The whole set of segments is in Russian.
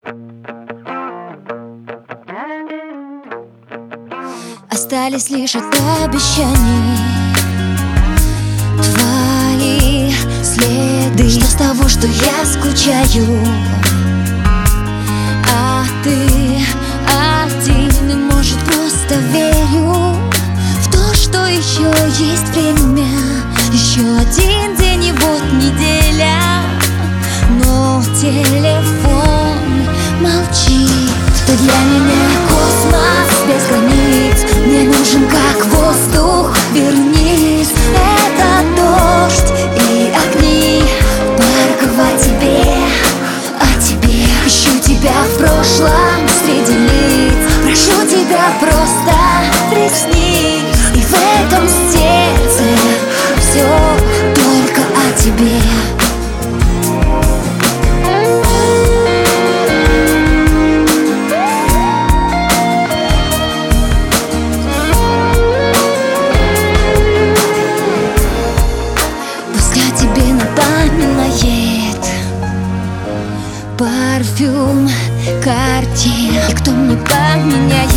Остались лишь от обещаний твои следы. Что с того, что я скучаю, а ты один. И может просто верю в то, что еще есть время, еще один день и вот неделя. Но телефон молчит. Ты для меня космос без границ. Мне нужен как воздух, вернись. Это дождь и огни, только о тебе, о тебе. Ищу тебя в прошлом среди лиц. Прошу тебя, просто приснись. И в этом сердце все только о тебе. Парфюм, Cartier. И кто мне поменяет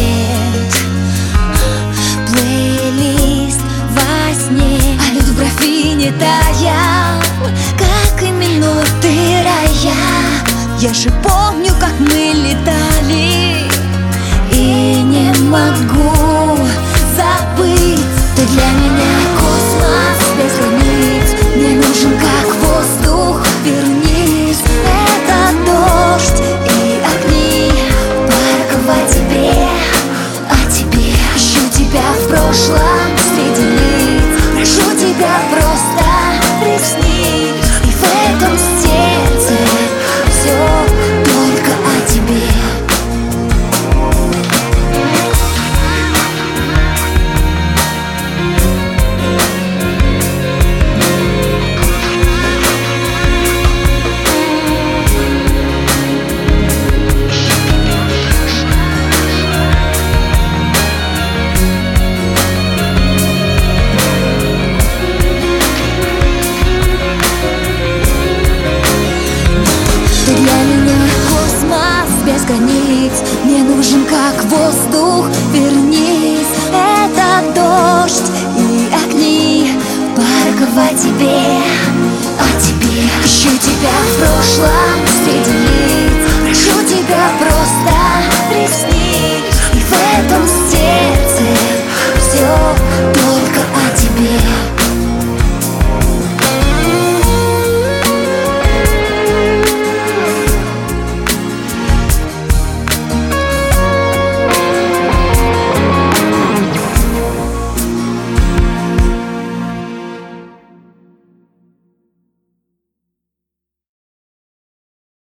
плейлист во сне? А лед в графине таял, как и минуты рая. Я же помню, как мы летали, и не могу забыть. Ты для меня космос без границ. Мне нужен как воздух, вернись. Это дождь и огни, только о тебе, о тебе. Ищу тебя в прошлом среди лиц. Прошу тебя, просто приснись. И в этом сердце все только о тебе. Мне нужен как воздух, вернись. Это дождь и огни, только о тебе, о тебе. Ищу тебя в прошлом среди лиц.